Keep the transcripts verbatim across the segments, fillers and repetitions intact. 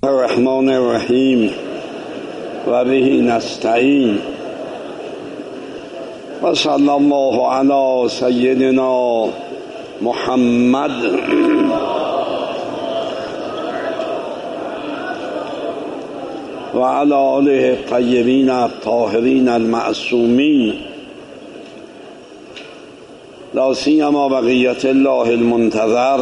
الرحمن الرحیم و به نستعین و صلی الله علی سیدنا محمد و علی آله الطیبین الطاهرین المعصومین لا سیما بقیة الله المنتظر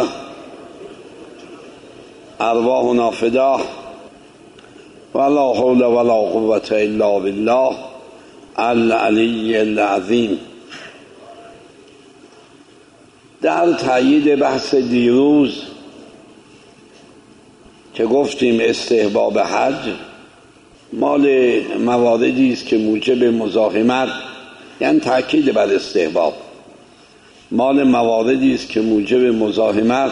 ارواحنا فداه و لا حول ولا قوة الا بالله العلی العظیم. در تأیید بحث دیروز که گفتیم استحباب حج مال مواردی است که موجب مزاحمت، یعنی تأکید بر استحباب، مال مواردی است که موجب مزاحمت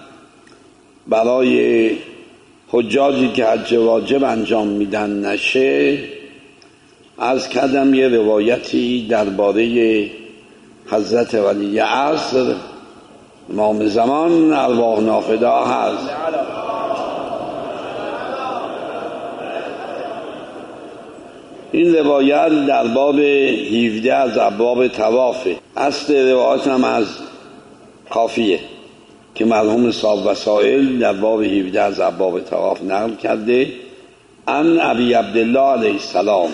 برای حجاجی که حج واجب انجام میدن نشه. از کردم یه روایتی درباره حضرت ولی عصر امام زمان ارواح نافدا هست. این روایت در باب هفده از ابواب طوافه. اصل روایت هم از کافیه که مرحوم صاحب وسائل در باب هفده از ابواب طواف نقل کرده ان ابی عبدالله علیه السلام.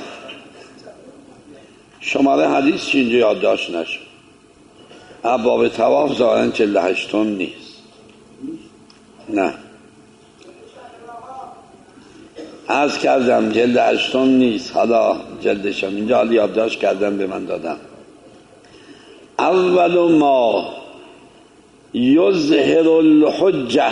شماره حدیث چی اینجا یادداشت نشد. ابواب طواف ظاهراً چهل و هشتم نیست، نه عرض کردم جلد هشتم نیست، حالا جلدشم اینجا حالا یادداشت کردم به من دادم. اول ما یظهر الحجه،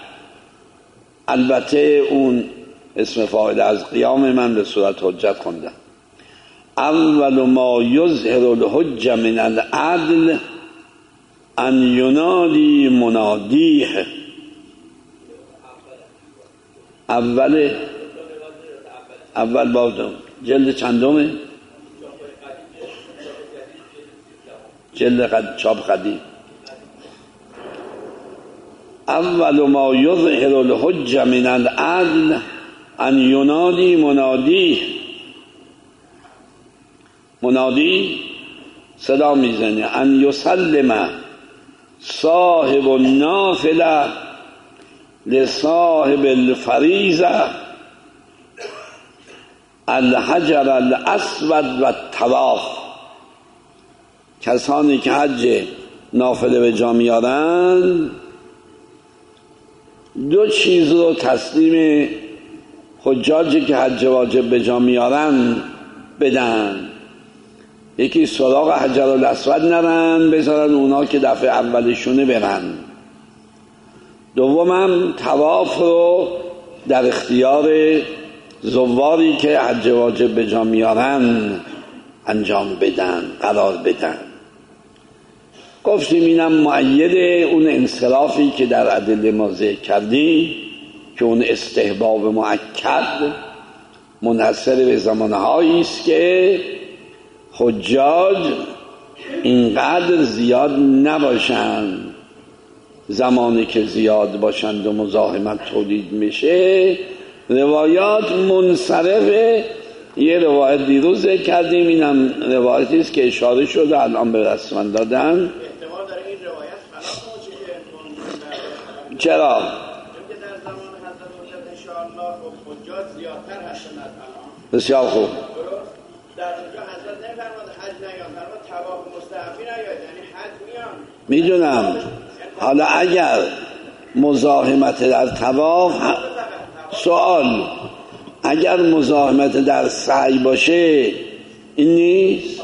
البته اون اسم فاعل از قیام من به صورت حجت خوندم. اول ما یظهر الحجه من العدل ان ینادی منادیه. اول اول باب جلد چندمه؟ جلد قد... چاپ قدیم. اول ما یظهر الحجه من العدل ان ینادی منادی. منادی صدا میزنه. ان یسلم صاحب النافله لصاحب الفریضه الحجر الاسود و الطواف. کسانی که حج نافله به جا میارن دو چیز رو تسلیم حجاجی که حج واجب به جا میارن بدن. یکی سراغ حجر الاسود نرن، بذارن اونا که دفعه اولشونه برن. دومم طواف رو در اختیار زواری که حج واجب به جا میارن انجام بدن، قرار بدن. گفتیم اینم مؤید اون انصرافی که در ادله ما ذکر کردیم که اون استحباب مؤکد منحصر به زمانهایی است که حجاج اینقدر زیاد نباشند. زمانی که زیاد باشند و مزاحمت تولید میشه روایات منصرفه. یه روایت دیروز ذکر کردیم، اینم روایتی است که اشاره شده الان به رسما دادن. احتمال داره این روایت خلاف باشه که چرا؟ چون که در زمان حضرت حجت انشاءالله حجاج زیادتر هستند الان. بسیار خوب. در اونجا حضرت نفرماد حج نیان، فرماد طواف مستحبی نیاد، یعنی حج میان. میدونم. حالا اگر مزاحمت در طواف، سوال اگر مزاحمت در سعی باشه این نیست؟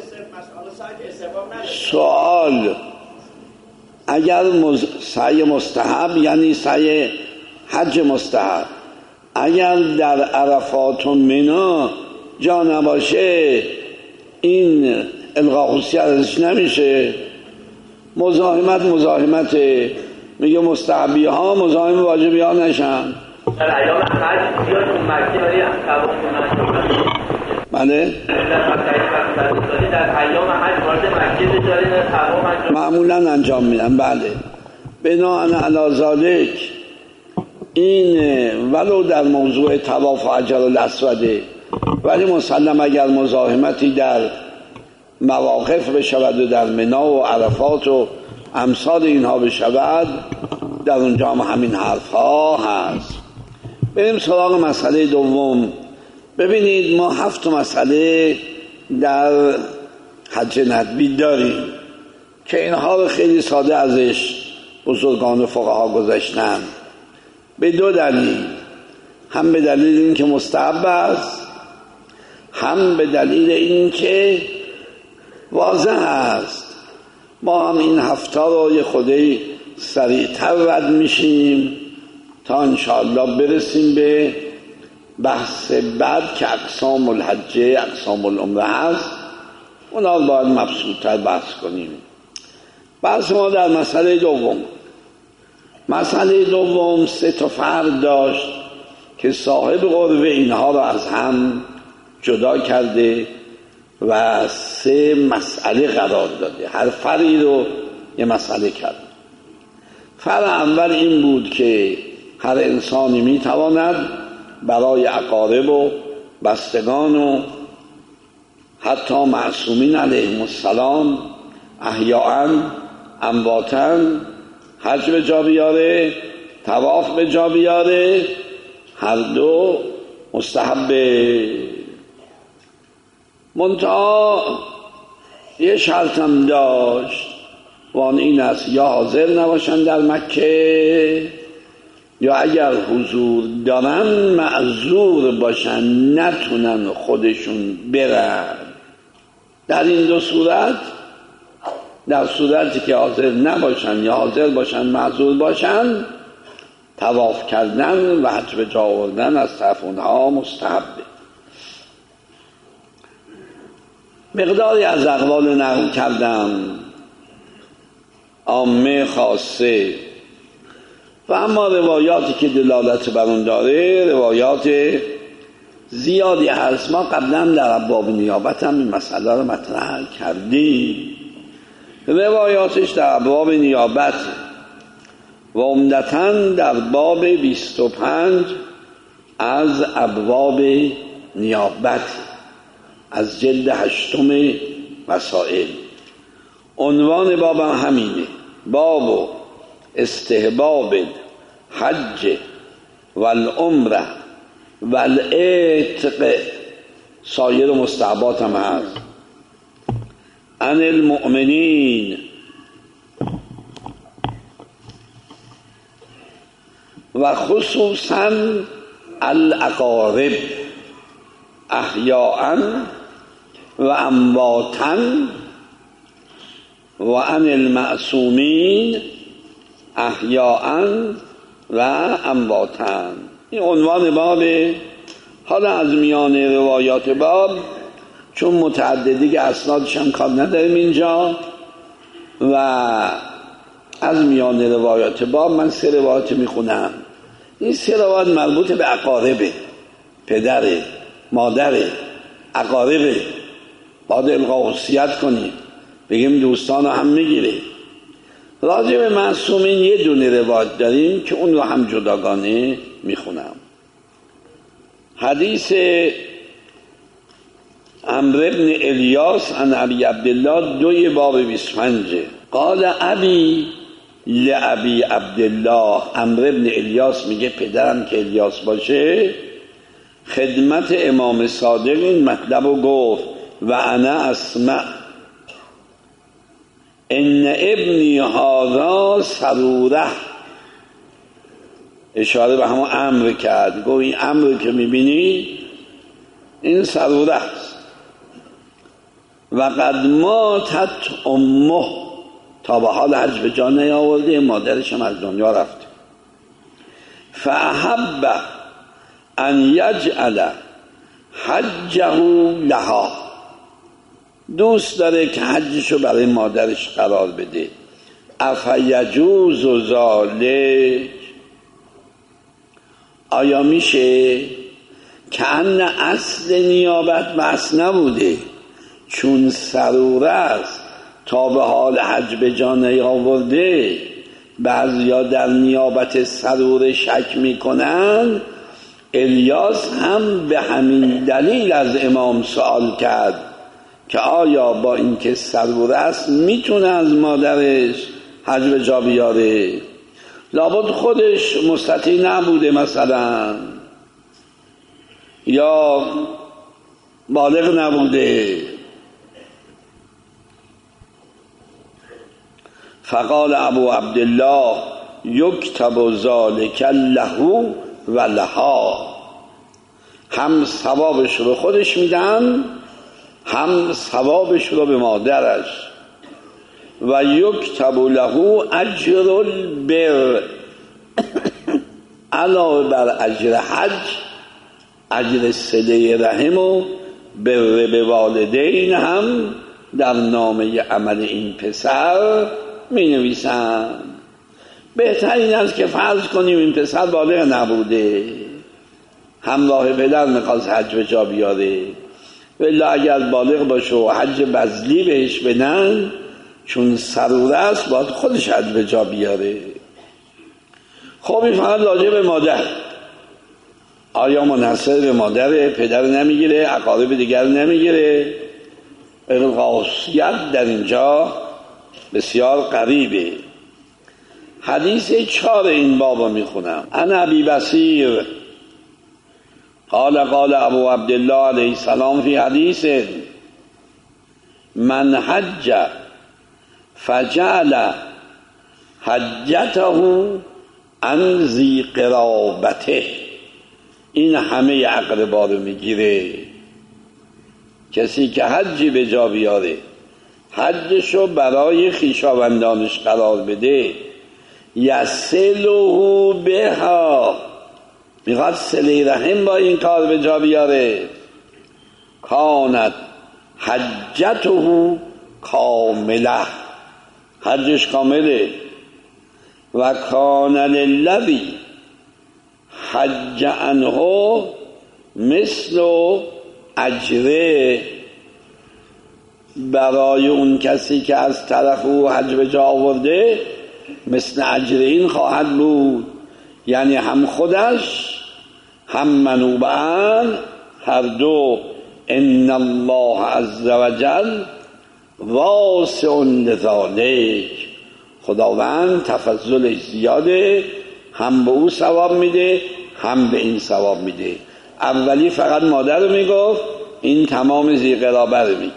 سوال اگر مز... سعی مستحب یعنی سعی حج مستحب، اگر در عرفات و منی جا نباشه این الغا خصوصیت ازش نمیشه. مزاحمت مزاحمت میگه مستحبی ها مزاحم واجبی ها نشن. در ایام حج بیاد اون مکه ولی طواف کنن. بله در ایام حج وارد مکه بشن طواف انجام معمولا انجام میدن. بله بناء علی ذلک این ولو در موضوع طواف و حجر الاسوده، ولی مسلم اگر مزاحمتی در مواقف بشود و در منی و عرفات و امثال اینها بشود، در اونجا هم همین حرف ها هست. بریم سراغ مسئله دوم. ببینید ما هفت مسئله در حج ندبی داریم که اینها رو خیلی ساده ازش بزرگان و فقها گذاشتن، به دو دلیل. هم به دلیل این که مستحب است، هم به دلیل این که واضح است. ما هم این هفته رو یه خودی سریعتر رد میشیم تا انشاءالله برسیم به بحث بعد که اقسام الحج اقسام العمره هست. اونا رو باید مبسوط‌تر بحث کنیم. بحث ما در مسئله دوم. مسئله دوم سه تا فرق داشت که صاحب قربه اینها رو از هم جدا کرده و سه مسئله قرار داده. هر فرعی رو یه مسئله کرد. فرع اول این بود که هر انسانی میتواند برای اقارب و بستگان و حتی معصومین علیهم السلام احیاء امواتا حج به جا بیاره، طواف به جا بیاره، هر دو مستحبه. منتها یه شرطم داشت و آن این است یا حاضر نباشن در مکه، یا اگر حضور دارن معذور باشن نتونن خودشون برن. در این دو صورت، در صورتی که حاضر نباشن یا حاضر باشن معذور باشن، طواف کردن و حج به جا آوردن از طرف اونها مستحبه. مقداری از اقوال نقل کردم، عامه خاصه، و اما روایاتی که دلالت بر اون داره روایات زیادی هست. ما قبلا در ابواب نیابت هم این مسئله رو مطرح کردیم. روایاتش در ابواب نیابت و عمدتاً در باب بیست و پنج از ابواب نیابت از جلد هشتم مسائل. عنوان باب همینه: باب استحباب حج والعمره والعتق. سایر مستحبات هم هست. عن المؤمنین و خصوصا الاقارب احیاء و امواتا و عن المعصومین احیاء و امواتا. این عنوان بابه. حالا از میان روایات باب، چون متعددی که اسنادش هم کار نداریم اینجا، و از میان روایات باب من سه روایت میخونم. این سه روایت مربوط به اقاربه، پدره، مادره، اقاربه. باید القا وصیت کنیم، بگیم دوستان هم میگیره. راجع به معصومین یه دونه روایت داریم که اون رو هم جداگانه میخونم. حدیث عمرو بن الیاس عن ابی عبدالله دوی باب بیست و پنج. قال ابی لابی عبدالله، عمرو بن الیاس میگه پدرم که الیاس باشه خدمت امام صادق این مطلب رو گفت: و انا اسمع ان ابنی هذا سروره. اشاره به همون امر کرد، گفت این امر که میبینی این سروره است. و قد ماتت امه، تا به حال حج به جا نیاورده، مادرش هم از دنیا رفته. فاحب ان یجعل حجه لها، دوست داره که حجشو برای مادرش قرار بده. افیجوز ذالک، آیا میشه؟ که ان اصل نیابت بس نبوده، چون سروره است تا به حال حج به جا نیاورده، بعضیا در نیابت سرور شک میکنن، الیاس هم به همین دلیل از امام سوال کرد که آیا با اینکه سرور است میتونه از مادرش حج به جا بیاره؟ لابد خودش مستطیع نبوده مثلا، یا بالغ نبوده. فقال ابو عبدالله یکتب ذلک له و لها، هم ثوابش رو خودش میدن، هم ثوابش رو به مادرش. و یکتب له اجر البر، علاوه بر اجر حج اجر صله رحم و بر به والدین هم در نامه عمل این پسر می نویسن. بهترین است که فرض کنیم این پسر بالغ نبوده، همراه پدر میخواست حج به جا بیاره، ولی اگر بالغ باشه و حج بذلی بهش بدن، چون سرور است باید خودش حج به جا بیاره. خب این فقط راجع به مادر. آیا منحصر به مادر؟ پدر نمیگیره؟ اقارب دیگر نمیگیره؟ خاصیت در اینجا بسیار غریبه. حدیث چهار این بابا میخونم. انا ابی بصیر قال قال ابو عبدالله علیه السلام فی حدیث من حج فجعل حجته عن ذی قرابته، این همه اقربا رو میگیره. کسی که حجی به جا بیاره، حجشو برای خویشاوندانش قرار بده، یصله بها، میخواد صله رحم با این کار به جا بیاره، کانت حجته کامله، حجش کامله. و کان للذی حج عنه مثل اجره، برای اون کسی که از طرف او حج به جا آورده مثل اجر این خواهد بود، یعنی هم خودش هم منوبان هر دو. ان الله عز وجل واسع لذالک، خداوند تفضلش زیاده، هم به او ثواب میده هم به این ثواب میده. اولی فقط مادر رو میگفت، این تمام ذی قرابه رو میگه.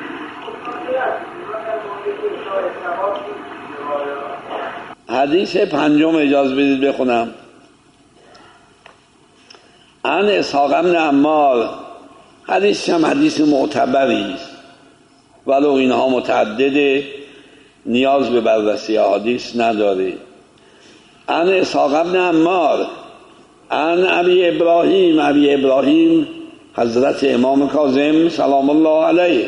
حدیث پنجم اجازه بدید بخونم. عن اسحاق بن عمار، حدیث هم حدیث معتبری است، ولو اینها متعدده نیاز به بررسی حدیث نداره. عن اسحاق بن عمار عن ابی ابراهیم، ابی ابراهیم حضرت امام کاظم سلام الله علیه،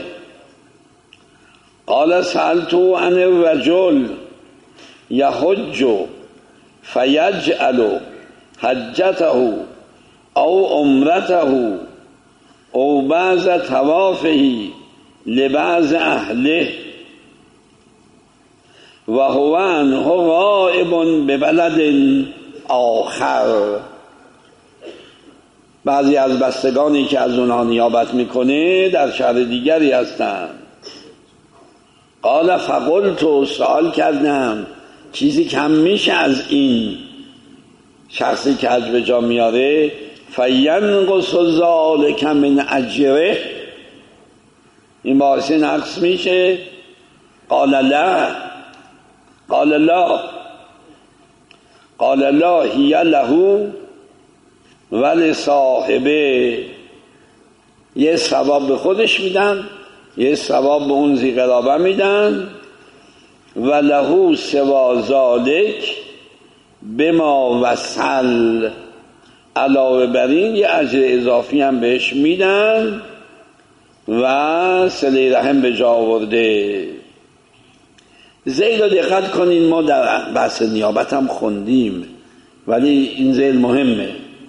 قال سألت عن الرجل یحج فیجعل حجته او عمرته او بعض طوافه لبعض اهله و هو عنه غائب ببلد آخر. بعضی از بستگانی که از اونها نیابت میکنه در شهر دیگری هستند. قال فقلت، سوال کردم چیزی کم میشه از این شخصی که حج به جا میاره؟ فینقص ذلک من اجره، این باعث نقص میشه؟ قال لا، قال لا، قال لا هی له ولصاحبه، یه ثواب به خودش میدن، یه ثواب به اون ذی قرابه میدن. و له سوا ذالک بما وصل، علاوه بر این یه اجر اضافی هم بهش میدن و صله رحم به جا آورده. ذیل رو دقت کنین، ما در بحث نیابت هم خوندیم ولی این ذیل مهمه.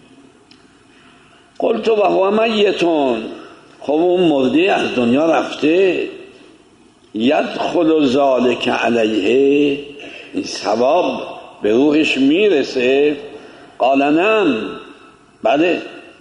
قلت و هو میتون، خب اون مرده از دنیا رفته، یدخل ذالک علیه، این ثواب به روحش میرسه؟ قال نعم، بله.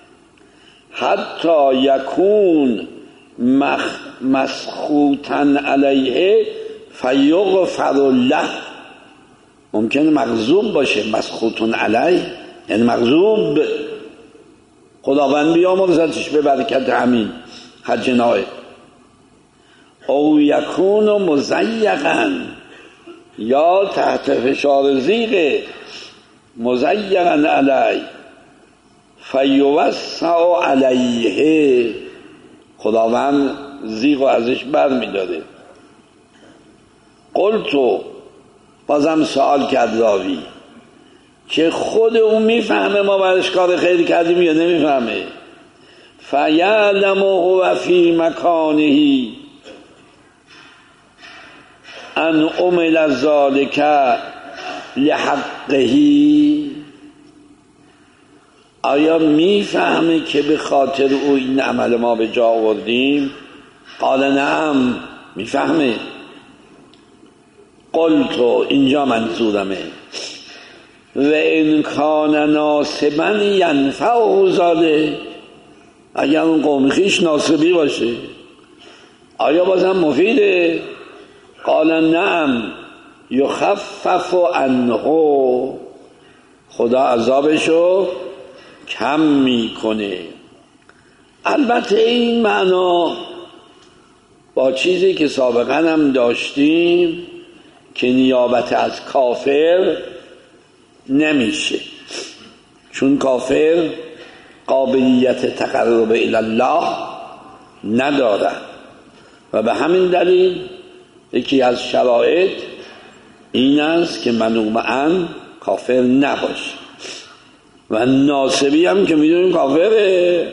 حتی یکون مخ مسخوطا علیه فیغفر له. ممکنه مغضوب باشه، مسخوطن علیه یعنی مغضوب، خداوند بیامرزتش به برکت همین حج نایب. او یکون مضیقا، یا تحت فشار زیغ مضیقا علیه فیوسع علیه، خداوند زیغ و ازش بر می داره. قلتو، بازم سوال کرد راوی که خود اون میفهمه ما برش کار خیر کردیم یا نمیفهمه؟ فیعلمه و فی مکانه ان عمل ذلک لحقه، آیا میفهمه که به خاطر او این عمل ما به جا آوردیم؟ قال نعم، میفهمه. قلتو، اینجا منظورمه و ان کان ناصبا ینفعه ذلک، اگر اون قوم خویش ناصبی باشه آیا بازم مفیده؟ قال نعم یخفف عنه، خدا عذابشو کم میکنه. البته این معنا با چیزی که سابقا هم داشتیم که نیابت از کافر نمیشه، چون کافر قابلیت تقرب الی الله نداره و به همین دلیل یکی از شرایط این است که منوعاً کافر نباشه. و ناصبی هم که میدونیم کافره،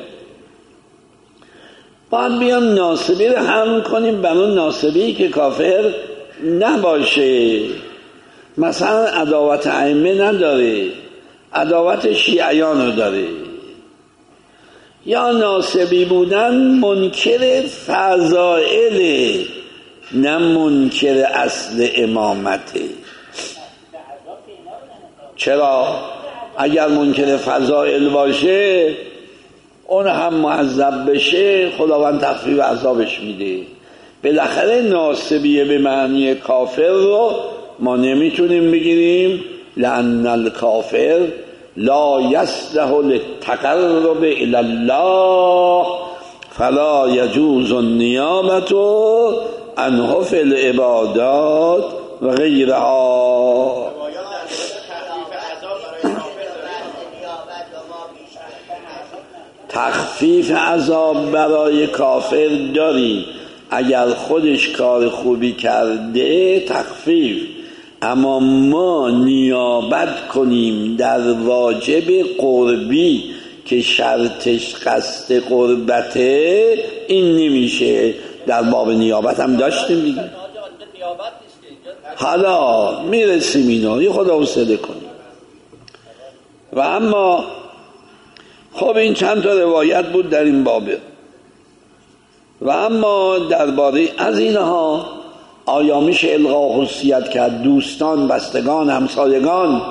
باید بیام ناصبی رو حمل کنیم بر اون ناصبی که کافر نباشه. مثلا عداوت ائمه نداره، عداوت شیعیان رو داره. یا ناصبی بودن منکر فضائل، نه منکر اصل امامته. چرا؟ اگر منکر فضائل باشه اون هم معذب بشه، خداوند تخفیف عذابش میده. بالاخره ناصبیه به معنی کافر رو ما نمیتونیم بگیریم، لأن الکافر لا یصلح للتقرب الی الله فلا یجوز النیابة عنه فی العبادات و غیرها. تخفیف عذاب برای کافر داریم اگر خودش کار خوبی کرده، تخفیف. اما ما نیابت کنیم در واجب قربی که شرطش قصد قربته، این نمیشه. در باب نیابت هم داشتیم دیگه، حالا میرسیم اینا، یه خدا حوصله کنیم. و اما خب این چند تا روایت بود در این بابه. و اما درباره از اینها آیا میشه الغا خصوصیت کرد؟ دوستان، بستگان، همسایگان،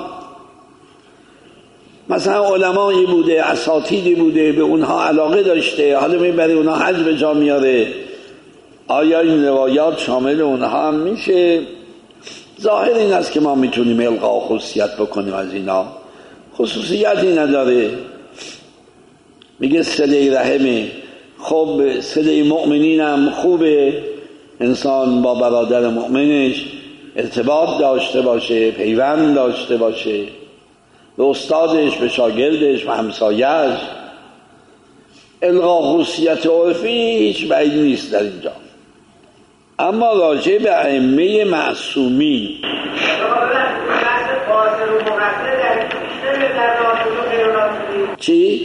مثلا علمایی بوده، اساتیدی بوده، به اونها علاقه داشته، حالا میبره اونها حج به جا میاره، آیا این روایات شامل اونها هم میشه؟ ظاهر این است که ما میتونیم الغا خصوصیت بکنیم از اینا، خصوصیتی نداره. میگه صله رحمه، خب صله مؤمنین هم خوبه، انسان با برادر مؤمنش ارتباط داشته باشه، پیوند داشته باشه، به استادش، به شاگردش، به همسایه‌اش. الغا خصوصیت عرفی هیچ بعید نیست در اینجا. اما راجع به ائمه معصومین چی؟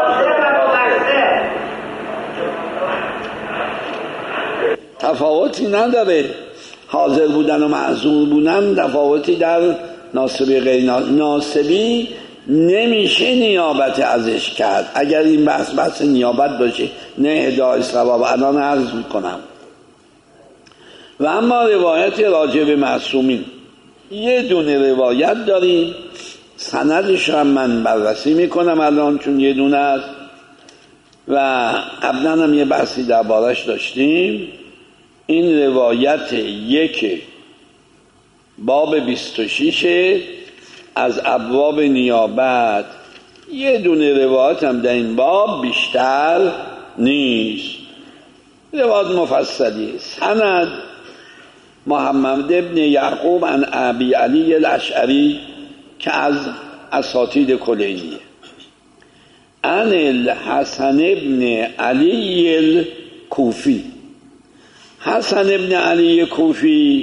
تفاوتی نداره. حاضر بودن و معذور بودن تفاوتی در ناصبی غیر ناصبی نمیشه نیابت ازش کرد. اگر این بحث بحث نیابت باشه، نه ادعای ثواب، الان عرض میکنم. و اما روایت راجع به معصومین یه دونه روایت داریم، سندش هم من بررسی میکنم الان چون یه دونه است و قبلا هم یه بحثی دربارش داشتیم. این روایت یک باب بیست و شش از ابواب نیابت، یه دونه روایت هم در این باب بیشتر نیست، روایت مفصلی. سند محمد ابن یعقوب عن ابی علی الاشعری که از اساتید کلینیه، عن الحسن ابن علی الکوفی. حسن ابن علی کوفی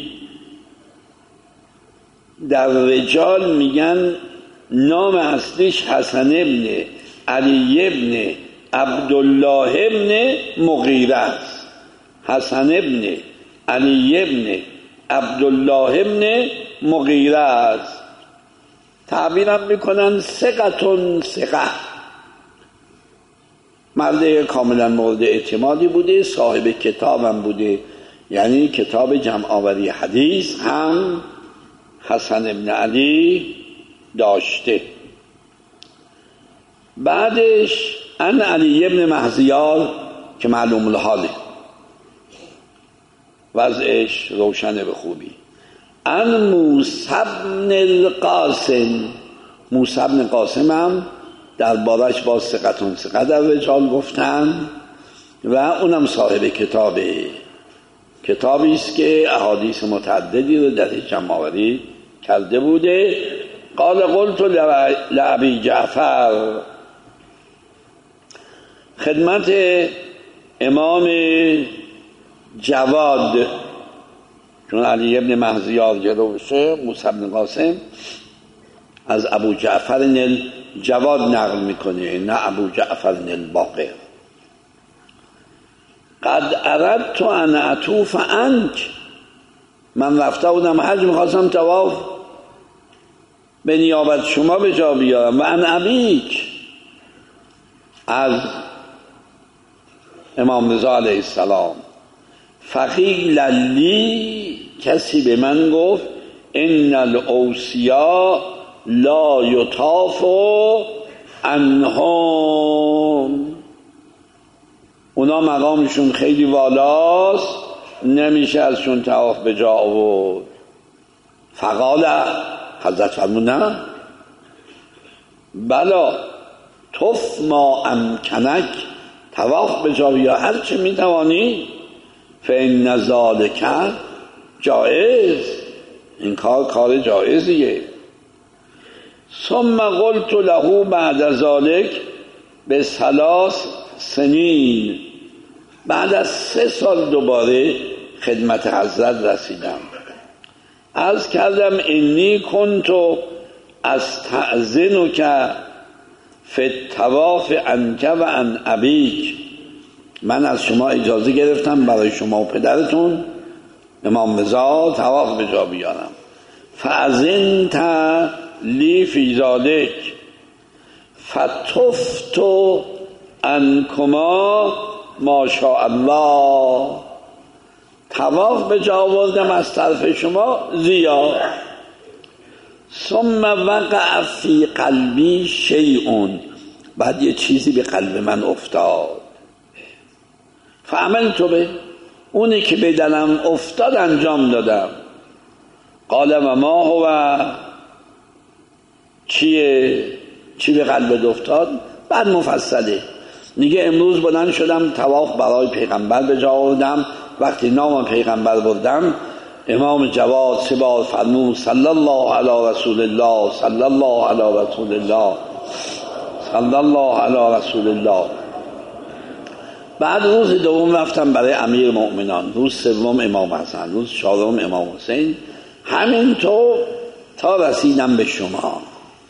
در رجال میگن نام اصلیش حسن ابن علی ابن عبدالله ابن مغیره است. حسن ابن علی ابن عبدالله ابن مغیره است. تعبیرم میکنن ثقتون ثقه، مرد کاملا مورد اعتمادی بوده، صاحب کتابم بوده، یعنی کتاب جمع آوری حدیث هم حسن ابن علی داشته. بعدش ان علی ابن مهزیار که معلوم الحاله، وضعش روشنه به خوبی. ان موسی بن القاسم، موسی بن قاسم هم در بارش با ثقتون ثقه در رجال گفتن و اونم صاحب کتابه، کتابی است که احادیث متعددی رو در جمع آوری کرده بوده. قال قلت لابی جعفر، خدمت امام جواد، چون علی ابن مهزیار جلو بشه، موسی بن قاسم از ابو جعفر الجواد نقل میکنه، نه ابو جعفر الباقر. قد اردت ان اطوف عنک، من رفته بودم حج، میخواستم طواف به نیابت شما به جا بیارم. و ان ابیک، از امام رضا علیه السلام. فقیل لی، کسی به من گفت ان الاوصیا لا یطاف عنهم، اونا مقامشون خیلی والاست، نمیشه ازشون طواف به جا آورد. فقال، حضرت فرمود نه، بلا طف ما امکنک، طواف به جا بیا هر چه میتوانی. فإن ذلک جائز، این کار کار جائزیه. ثم قلت له بعد ذلك به ثلاث سنین، بعد از سه سال دوباره خدمت حضرت رسیدم. عرض کردم انی کنت استأذنک فی الطواف عنک و عن ابیک، من از شما اجازه گرفتم برای شما و پدرتون امام رضا طواف به جا بیارم. فاذنت لی فی ذلک فطفت عنکما ما شاء الله، طواف به جا آوردم از طرف شما زیاد. ثم وقع فی قلبی شیء، بعد یه چیزی به قلب من افتاد. فعملت به، اونی که به دلم افتاد انجام دادم. قال و ما هو، چیه چی به قلبت افتاد؟ بعد مفصله میگه امروز بلند شدم طواف برای پیغمبر به جا آوردم، وقتی نام پیغمبر بردم امام جواد سه بار فرمود صلی الله علی رسول الله، صلی الله علی رسول الله، صلی الله علی رسول الله. بعد روز دوم رفتم برای امیر مؤمنان، روز سوم امام حسن، روز چهارم امام حسین، همینطور تا رسیدم به شما.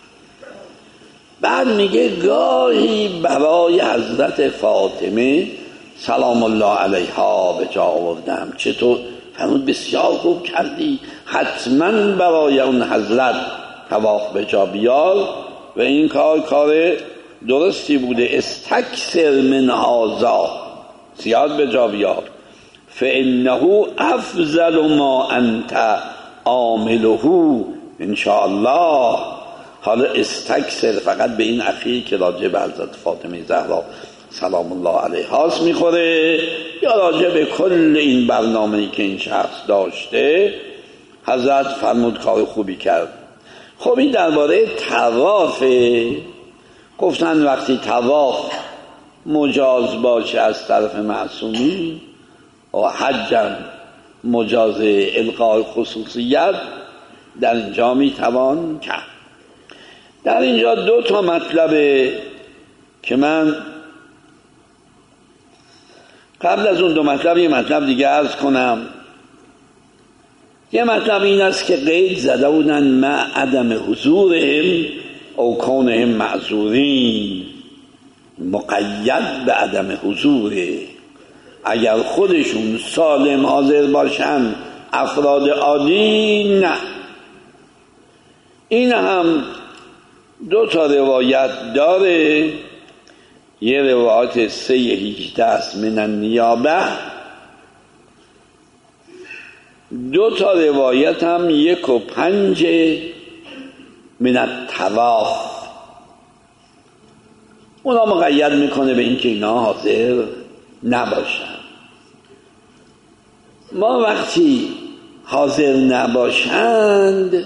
بعد میگه گاهی برای حضرت فاطمه سلام الله علیها به جا آوردم. چطور؟ فرمود بسیار خوب کردی، حتما برای اون حضرت طواف به جا بیار و این کار کار درستی بوده. استکثر من هذا، زیاد به جا بیار. فانه افضل ما انت عامله انشاءالله. حالا استکثر فقط به این اخیر که راجع به حضرت فاطمه زهرا سلام الله علیها میخوره یا راجع به کل این برنامه‌ای که این شخص داشته، حضرت فرمود کار خوبی کرد. خب این درباره طواف گفتن وقتی طواف مجاز باشه از طرف معصومی و حجم مجاز القاء خصوصیت در اینجا میتوان کرد. در اینجا دو تا مطلبه که من قبل از اون دو مطلب یه مطلب دیگه عرض کنم. یه مطلب این است که قید زده بودن مع عدم حضورهم او کونهم معذورین، مقید به عدم حضوره. اگر خودشون سالم حاضر باشن افراد عادی نه. این هم دو تا روایت داره. یه روایت سه هیجده است من النیابه، دو تا روایت هم یک و پنج من الطواف. اونا مقید میکنه به اینکه اینا حاضر نباشن. ما وقتی حاضر نباشند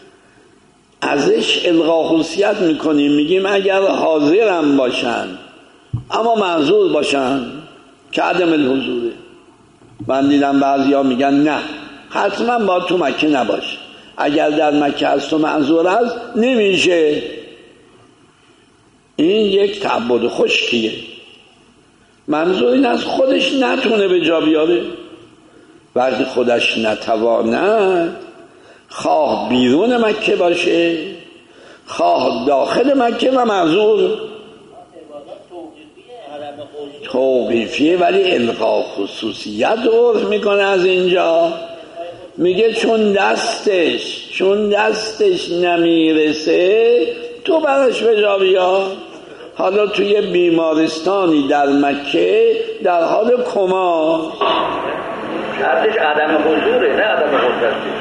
ازش الغا خصوصیت میکنیم، میگیم اگر حاضرم باشن اما معذور باشن که عدم الحضوره. من دیدم بعضی ها میگن نه حتما باید تو مکه نباشه، اگر در مکه هست و معذور هست نمیشه. این یک تعبد خشکیه. منظور این از خودش نتونه به جا بیاره. وقتی خودش نتواند، خواه بیرون مکه باشه خواه داخل مکه و معذور، توقیفیه ولی الغا خصوصیت عرف میکنه. از اینجا میگه چون دستش چون دستش نمیرسه تو براش به جا بیا. حالا توی بیمارستانی در مکه در حال کما، شرطش عدم حضوره نه عدم قدرته.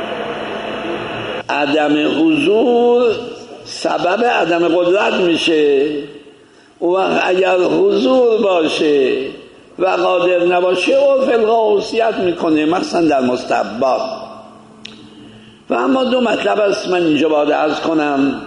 عدم حضور سبب عدم قدرت میشه. و اگر حضور باشه و قادر نباشه عرف الغا خصوصیت میکنه، مثلا در مستحبات. و اما دو مطلب است من اینجا باید عرض کنم.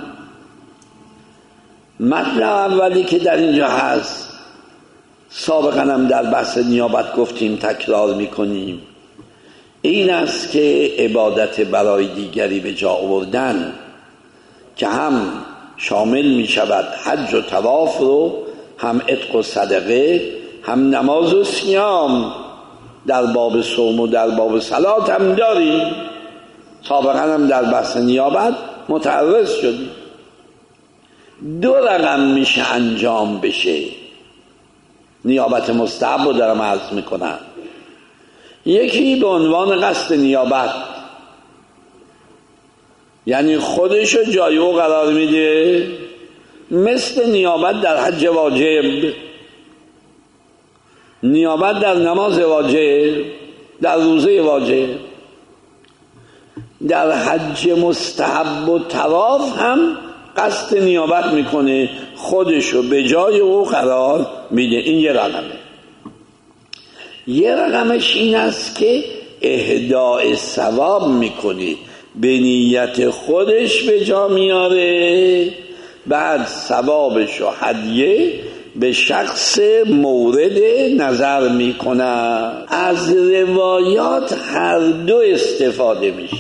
مطلب اولی که در اینجا هست، سابقا هم در بحث نیابت گفتیم تکرار میکنیم، این است که عبادت برای دیگری به جا آوردن که هم شامل می شود حج و طواف رو، هم عتق و صدقه، هم نماز و صیام، در باب صوم و در باب صلات هم داریم. سابقا هم در بحث نیابت متعرض شدیم. دو رقم میشه انجام بشه. نیابت مستحب رو دارم عرض میکنم. یکی به عنوان قصد نیابت، یعنی خودشو جای او قرار میده، مثل نیابت در حج واجب، نیابت در نماز واجب، در روزه واجب. در حج مستحب و طواف هم قصد نیابت میکنه، خودشو به جای او قرار میده. این یه رقمه. یه رقمش این است که اهداء ثواب میکنه، به نیت خودش به جا میاره، بعد ثوابش و هدیه به شخص مورد نظر میکنه. از روایات هر دو استفاده میشه.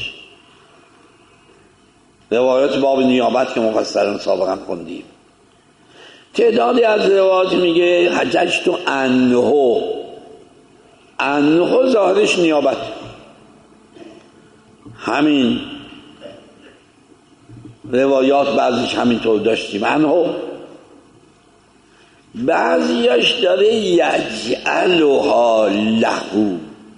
روایات باب نیابت که مفصلا سابقا خوندیم، تعدادی از روایات میگه حججت عنه. عنه ظاهرش نیابت، همین روایات بعضیش همینطور داشتیم عنه. بعضیش داره یجعلها له،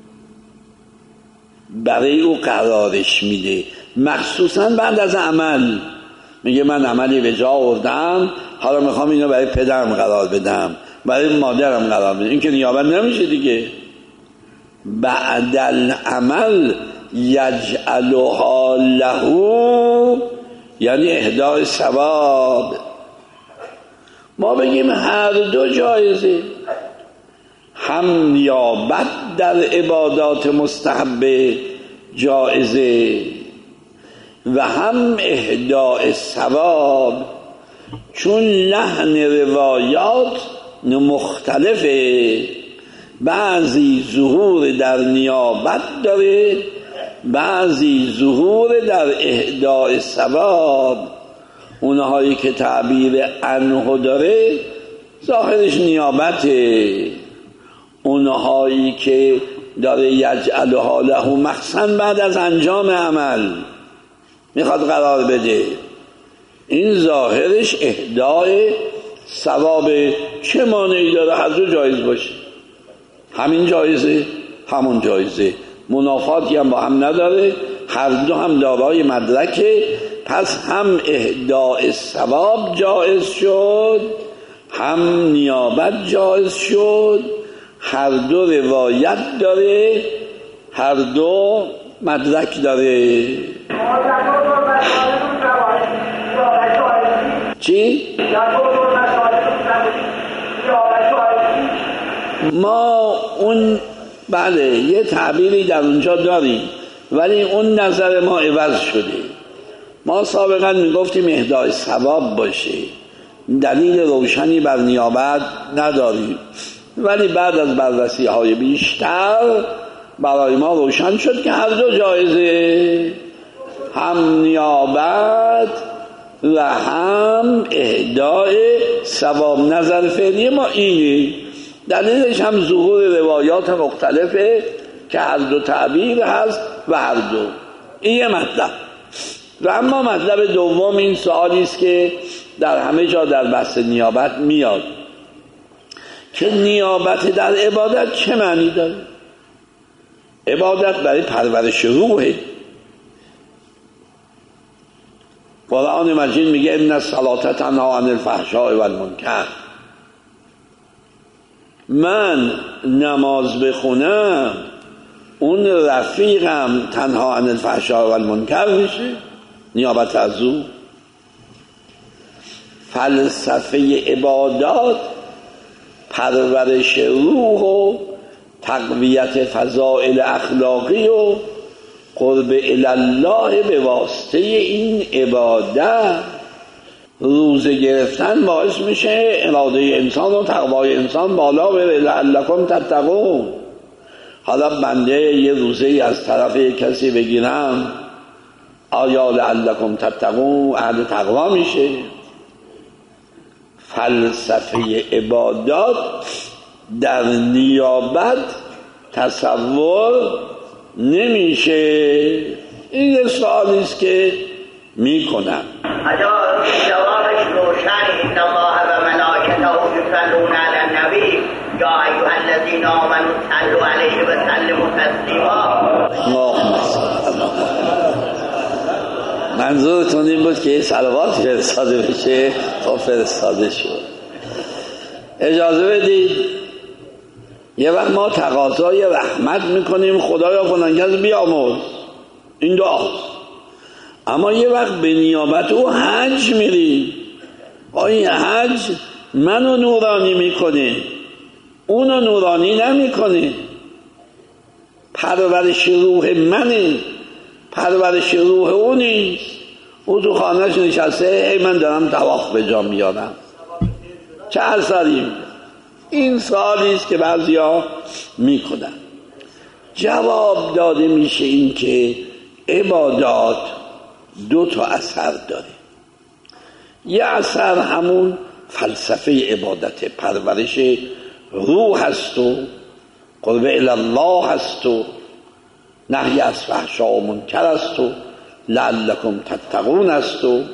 برای او قرارش میده، مخصوصا بعد از عمل. میگه من عملی به جا آوردم، حالا میخوام اینو برای پدرم قرار بدم، برای مادرم قرار بدم. این که نیابت نمیشه دیگه. بعد العمل یجعلها له یعنی اهدای ثواب. ما بگیم هر دو جایزه، هم نیابت در عبادات مستحبه جایزه و هم اهدای ثواب، چون لحن روایات مختلفه، بعضی ظهور در نیابت داره، بعضی ظهور در اهدای ثواب. اونهایی که تعبیر عنه داره ظاهرش نیابته، اونهایی که داره یجعلها له مخصوصاً بعد از انجام عمل میخواد قرار بده، این ظاهرش اهدای ثواب. چه مانعی داره هر دو جایز باشه؟ همین جایزه همون جایزه، منافاتی هم با هم نداره، هر دو هم دارای مدرکه. پس هم اهدای ثواب جایز شد، هم نیابت جایز شد. هر دو روایت داره، هر دو مدرک داره. چی؟ ما اون بله یه تعبیری در اونجا داریم، ولی اون نظر ما عوض شده. ما سابقا میگفتیم اهدای ثواب باشه، دلیل روشنی بر نیابت نداریم، ولی بعد از بررسی های بیشتر برای ما روشن شد که هر دو جایزه، هم نیابت و هم اهدای ثواب. نظر فعلی ما اینه، دلیلش هم ظهور روایات مختلفه که هر دو تعبیر هست و هر دو. این یه مطلب. و اما مطلب دوم این سوالی است که در همه جا در بحث نیابت میاد که نیابت در عبادت چه معنی داره؟ عبادت برای پرورش روحه. قرآن مجید میگه ان الصلاة تنها عن الفحشاء والمنکر. من نماز بخونم اون رفیقم تنها عن الفحشاء والمنکر میشه، نیابت از او. فلسفه عبادات پرورش روح و تقویت فضائل اخلاقی و قرب الله به واسطه این عبادت. روزه گرفتن باعث میشه اراده انسان و تقوای انسان بالا بره، لعلکم تتقون. حالا بنده یه روزه از طرف کسی بگیرم، آیا لعلکم تتقون اهل تقوا میشه؟ فلسفه عبادات در نیابت تصور نمیشه. این یه سوالی است که میکنم. جوابش روشن. ان الله و ملائکته یصلون علی النبی یا ایها الذین آمنوا صلوا علیه و سلموا تسلیما. منظورتون این بود که یه صلوات فرستاده بشه؟ خب فرستاده شد. اجازه بدید یه وقت ما تقاضای رحمت میکنیم، خدایا فلان کس بیامرز، این دعاست. اما یه وقت به نیابت او حج میریم، این حج منو نورانی میکنه، اونو نورانی نمیکنه. پرورش روح منه، پرورش روح او نیست. او تو خانهش نشسته، ای من دارم طواف به جا میارم، چه اثری؟ این سوالی است که بعضیا میکنن. جواب داده میشه این که عبادات دو تا اثر داره. یه اثر همون فلسفه عبادت، پرورش روح هست و قرب الله هست و نهی از فحشا و منکر است و لعلکم تتقون است و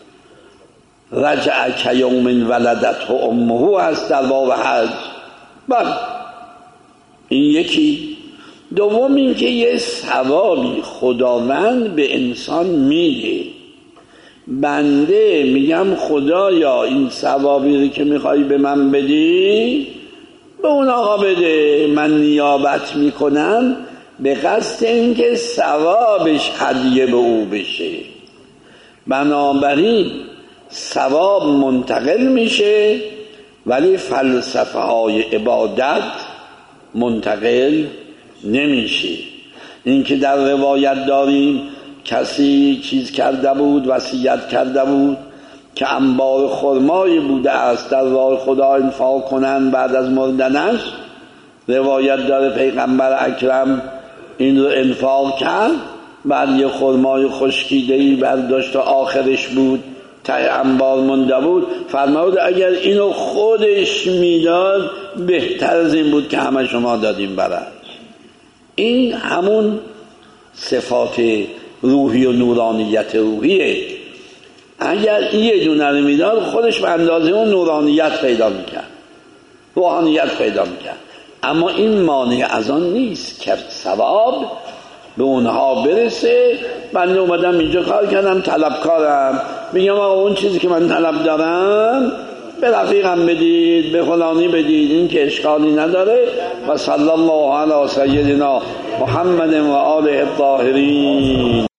رجع کیوم ولدته امه هست در باب حج. بله این یکی. دوم این که یه ثوابی خداوند به انسان میده. بنده میگم خدایا این ثوابی رو که میخوای به من بدی به اون آقا بده، من نیابت میکنم به قصد اینکه ثوابش هدیه به او بشه. بنابراین ثواب منتقل میشه ولی فلسفه های عبادت منتقل نمیشه. این که در روایت داریم کسی چیز کرده بود، وصیت کرده بود که انبار خرمایی بوده است در راه خدا انفاق کنن بعد از مردنش. روایت داره پیغمبر اکرم این رو انفاق کرد، بعد یه خرمای خشکیده‌ای برداشت و آخرش بود ته انبار مونده بود، فرمود اگر اینو خودش میداد بهتر از این بود که همه شما دادیم برش. این همون صفات روحی و نورانیت روحیه. اگر این یه دونه رو میداد خودش به اندازه اون نورانیت پیدا میکرد، روحانیت پیدا میکرد. اما این مانع از آن نیست که ثواب به اونها برسه. من اومدم اینجا کار کردم، طلبکارم، میگم آقا اون چیزی که من طلب دارم به رفیقم بدید، به فلانی بدید، این که اشکالی نداره. و صلی الله علی سیدنا محمد و آله الطاهرین.